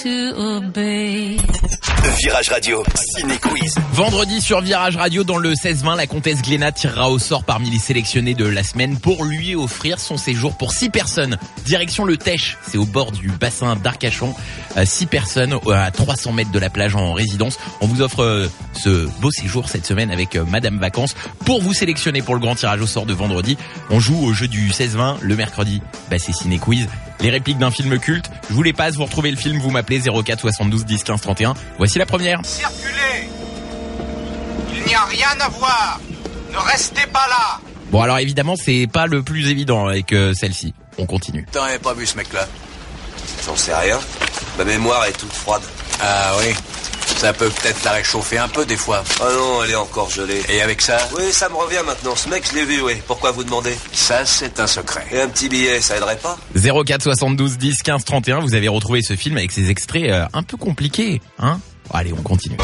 to obey. Virage Radio, Ciné Quiz. Vendredi sur Virage Radio, dans le 16-20, la comtesse Glénat tirera au sort parmi les sélectionnés de la semaine pour lui offrir son séjour pour 6 personnes. Direction le Tech, c'est au bord du bassin d'Arcachon. 6 personnes à 300 mètres de la plage en résidence. On vous offre ce beau séjour cette semaine avec Madame Vacances. Pour vous sélectionner pour le grand tirage au sort de vendredi, on joue au jeu du 16-20. Le mercredi, c'est Ciné Quiz. Les répliques d'un film culte, je vous les passe, vous retrouvez le film, vous m'appelez 04 72 10 15 31. Voici la première. Circulez. Il n'y a rien à voir. Ne restez pas là. Bon, alors évidemment, c'est pas le plus évident avec celle-ci. On continue. T'en pas vu ce mec-là? J'en sais rien. Ma mémoire est toute froide. Ah oui. Ça peut peut-être la réchauffer un peu des fois. Oh non, elle est encore gelée. Et avec ça? Oui, ça me revient maintenant. Ce mec, je l'ai vu, oui. Pourquoi vous demandez? Ça, c'est un secret. Et un petit billet, ça aiderait pas? 04 72 10 15 31, vous avez retrouvé ce film avec ses extraits un peu compliqués, hein? Allez, on continue.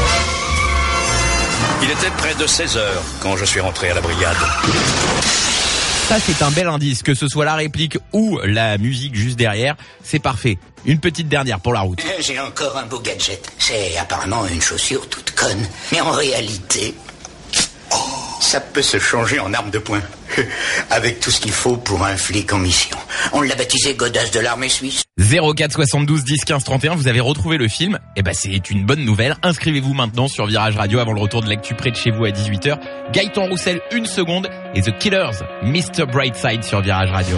Il était près de 16 heures quand je suis rentré à la brigade. Ça, c'est un bel indice, que ce soit la réplique ou la musique juste derrière, c'est parfait. Une petite dernière pour la route. J'ai encore un beau gadget. C'est apparemment une chaussure toute conne. Mais en réalité, ça peut se changer en arme de poing. Avec tout ce qu'il faut pour un flic en mission. On l'a baptisé Godasse de l'armée suisse. 04 72 10 15 31, vous avez retrouvé le film. C'est une bonne nouvelle. Inscrivez-vous maintenant sur Virage Radio avant le retour de l'actu près de chez vous à 18h. Gaëtan Roussel, 1 seconde. Et The Killers, Mr. Brightside sur Virage Radio.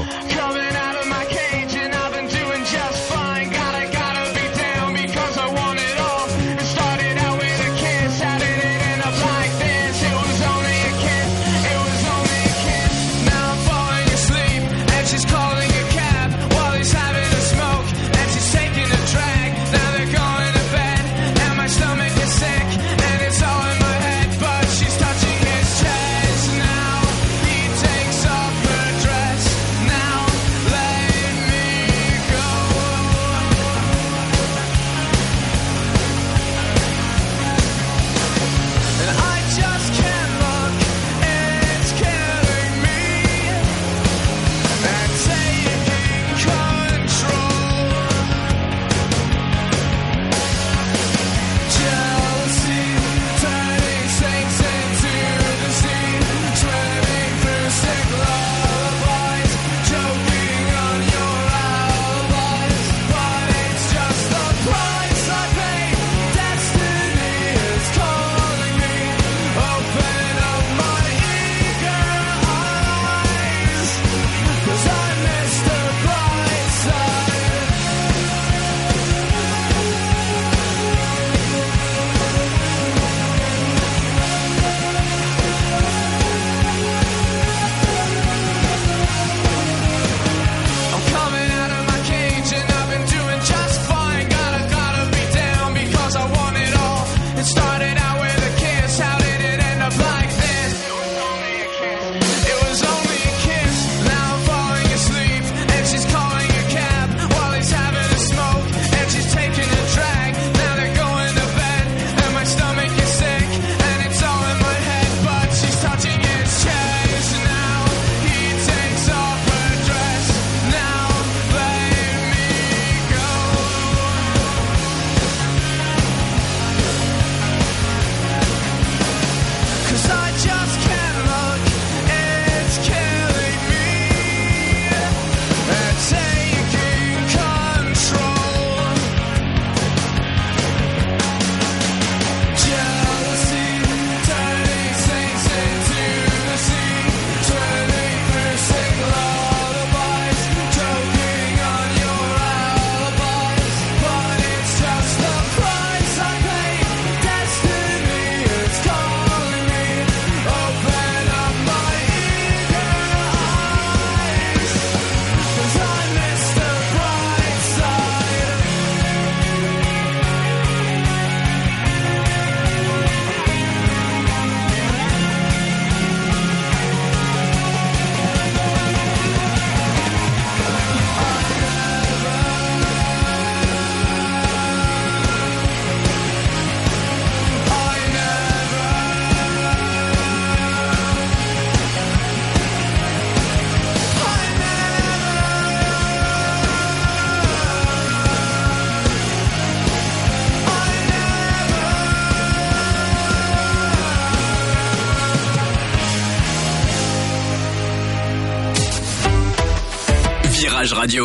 Rage Radio.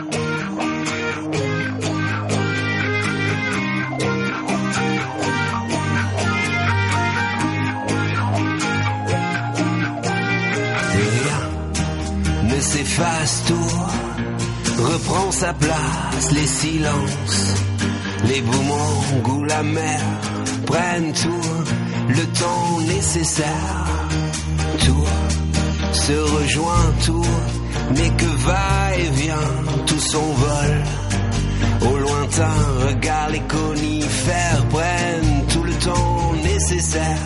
Ne s'efface, tout reprend sa place, les silences, les beaux mots ou la mer prennent tout le temps nécessaire. Tout se rejoint, tout n'est que va-et-vient, tout s'envole. Au lointain, regarde les conifères prennent tout le temps nécessaire.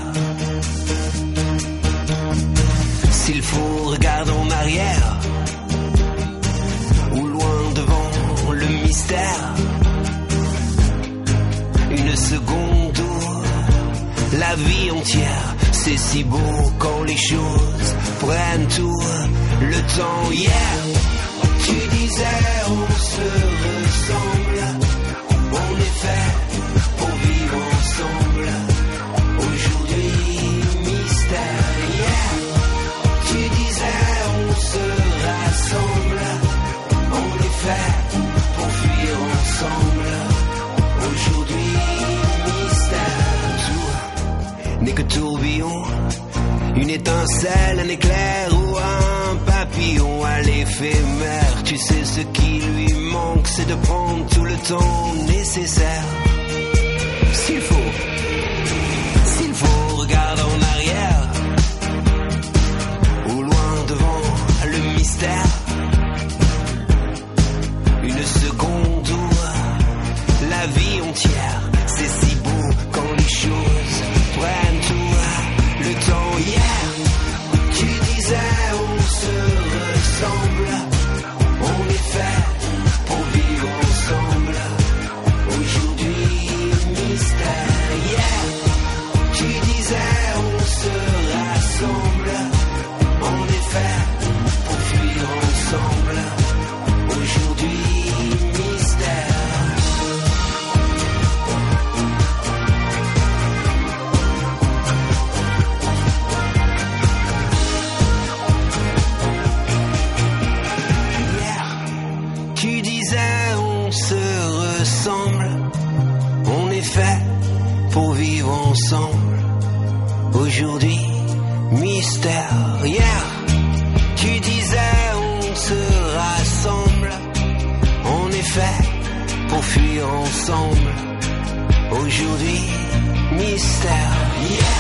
S'il faut, regarde en arrière, ou loin devant le mystère. Une seconde où la vie entière, c'est si beau quand les choses prennent tout le temps. Hier, tu disais on se ressemble, on est fait pour vivre ensemble. Aujourd'hui, mystère. Hier, tu disais on se rassemble, on est fait pour fuir ensemble. Aujourd'hui, mystère. Tout n'est que tourbillon, une étincelle, un éclair ou un papillon à l'éphémère. Tu sais ce qui lui manque, c'est de prendre tout le temps nécessaire. S'il faut, regarde en arrière, ou loin devant le mystère. Une seconde où la vie entière, c'est si beau quand les choses prennent tout le temps. Hier, tu disais on se ressemble, on est fait pour vivre ensemble. Aujourd'hui, mystère. Hier, tu disais on se rassemble, on est fait pour fuir ensemble. Aujourd'hui, mystère. Tu disais on se ressemble, on est fait pour vivre ensemble. Aujourd'hui, mystère. Hier, tu disais on se rassemble, on est fait pour fuir ensemble. Aujourd'hui, mystère. Yeah.